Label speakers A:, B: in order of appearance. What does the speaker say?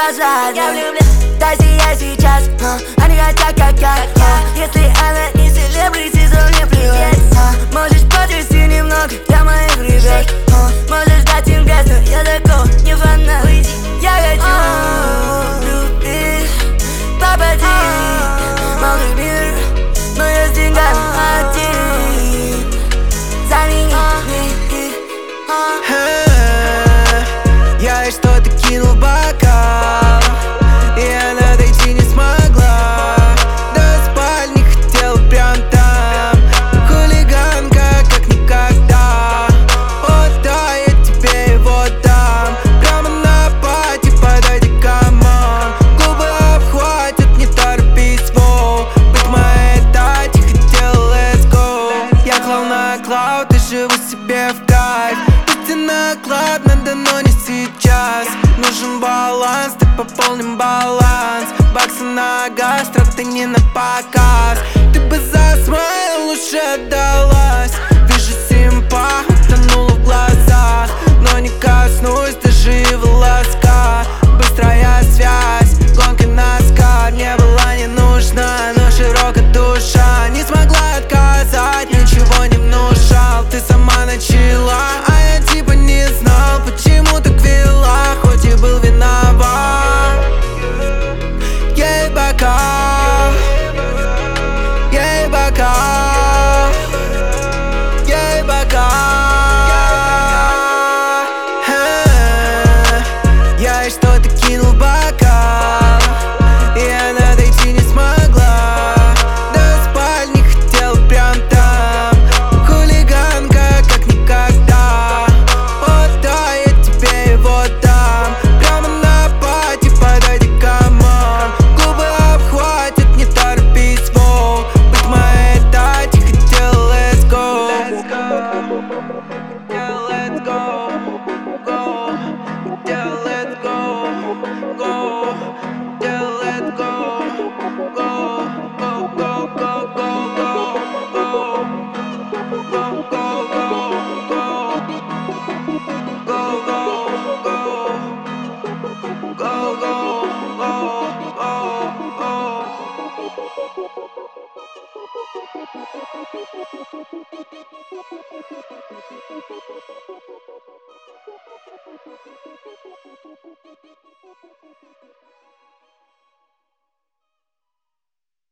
A: зажат. Я влюблен, даже я сейчас, они хотят как я. Если она не селебрити, то мне плевать. Можешь потрясти немного для моих ребят. Можешь дать им грязь, но я такого не фанат. Я хочу любить, попади в малый мир, но я с деньгами один. Замени их.
B: Я ей что-то кинул в бокал, и она дойти не смогла. До спальни хотела прям там, хулиганка как никогда. Вот да, я тебе его дам, прямо на пати, подойди, камон. Губы обхватят, не торопись, воу. Быть моей дати хотел, let's go. Я клал на клауд и живу себе в кайф. Наклад надо, но не сейчас. Нужен баланс, ты пополним баланс. Баксы на газ, трак-то не на показ. Ты бы за смайл лучше отдалась. Вижу симпа, утонула в глазах, но не коснусь даже и волоска. Быстрая связь, гонка на скар. Не была не нужна, но широкая душа не смогла отказать, ничего не внушал. Ты сама начала, не знал, почему так вела, хоть и был виноват. Ей бока, ей бока, ей бока. Я ей что-то кинул в бокал, и она дойти не смогла. До спальни хотел прям там, хулиганка как никогда.